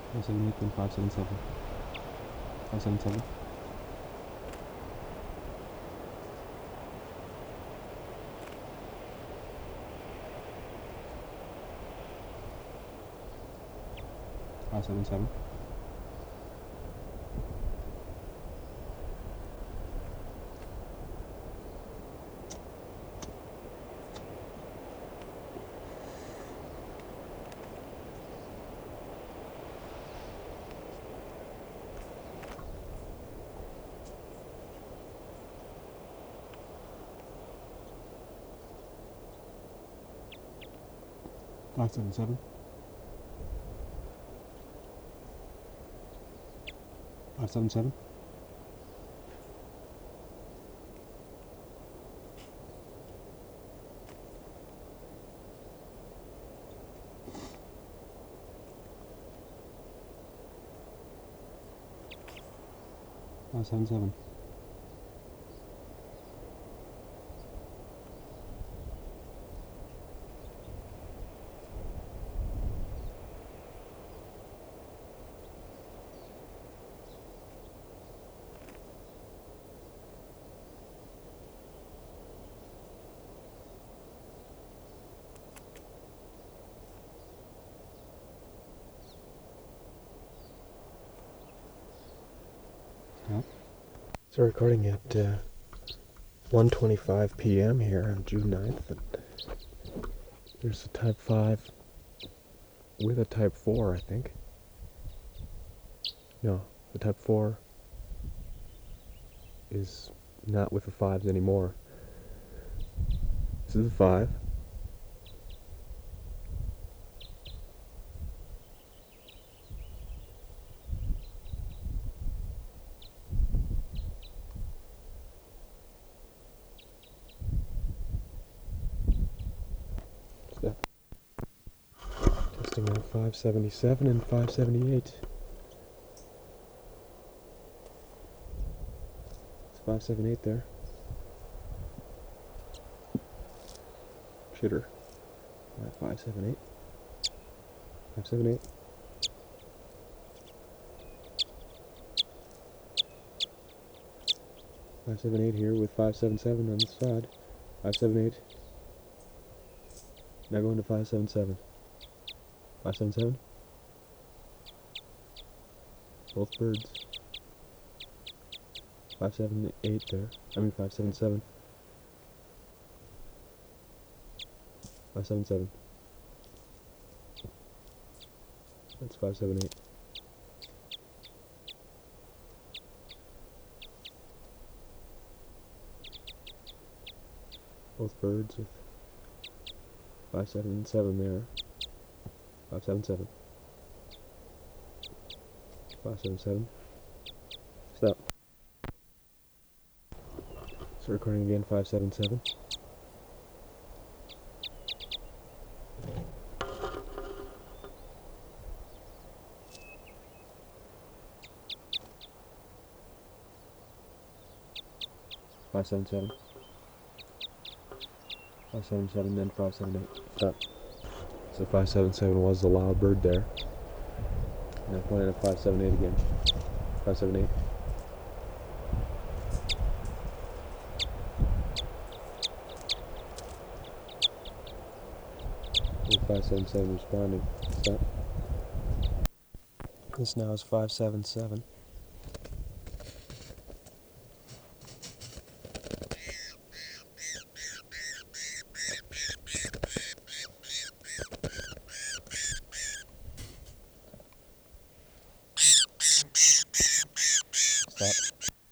578 and 577. 577. Five seven seven. 577. 577. 577. So recording at 1:25 p.m. here on June 9th, and there's a Type 5 with a Type 4, I think. No, the Type 4 is not with the 5s anymore. This is a 5. Testing out 577 and 578. It's 578 there. Shitter. 578. 578. 578 here with 577 on this side. 578. Now going to 577. 577. Both birds. 578 there. 577. 577. That's 578. Both birds with 577 there. 577. 577. Stop. So recording again, 577. Five seven seven. 577, then 578. Stop. So 577 was the loud bird there. Now pointing at 578 again. 578. 577 responding. Stop. This now is 577.